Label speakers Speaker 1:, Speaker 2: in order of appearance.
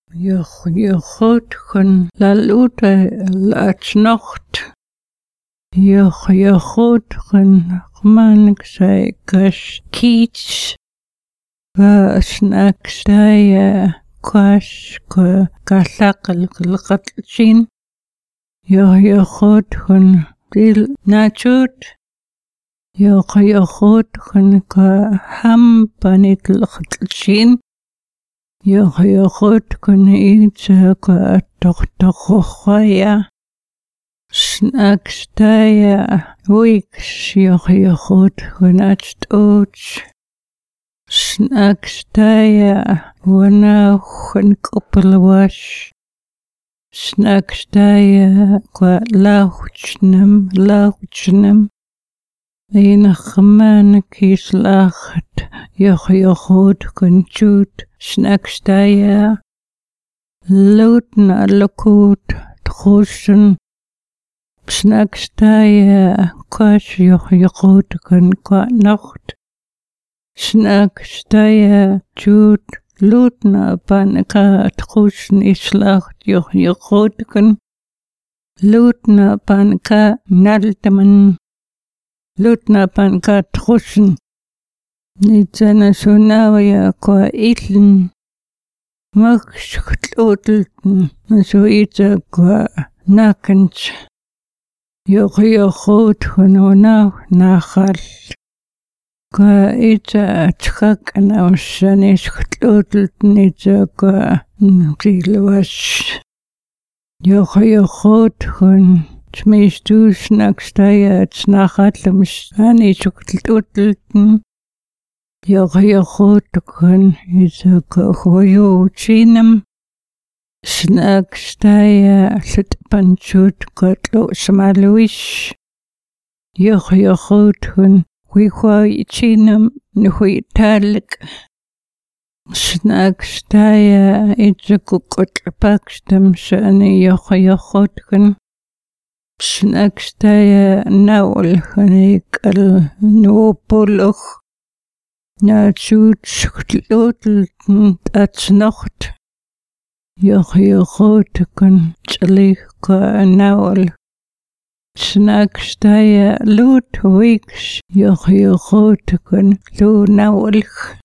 Speaker 1: Jochotchen lalute latsnocht. Jochotchen mankseikas kiets. Snakstaya kwaska kalakal kalakatsin. Jochotchen dil nachut. Jochotchen ka hampanit lakatsin. Jochotchen itse ka tochtochaya. Snakstaya wiks jochotchen atstoch. Snakstaya wanauchen koppelwash. Snakstaya kwa lauchnem. Einachman kislacht jochotchen chut. Snakstaya lutna lukut tchusen. Snakstaya kwash jochotchen kwa nacht. Snakstaya chut lutna panka tchusen islacht jochotchen. Lutna panka naltaman. Lutna panka tchusen. Nitzana sunawaya kwa itlen. Maksklotelten. So itza kwa nakens. Jochotchen wanau nachal. Kwa itza tchak anausanis klotelten itza kwa tilwas. Jochotchen tmistu snakstaya tnachatlems anisuklotelten. Jochotchen itza kwa hoyocinem. Snakstaya litpanchut kotlo smaluish. Jochotchen huichinem nuhuitalik. Snakstaya itza kukotlpakstem sani jochotchen. Snakstaya naulchanikal nuopoloch. Nachut sklotelten atsnocht. Jochotchen tlich kwa naul. Snakstaya lut wiks jochotchen lu naulch.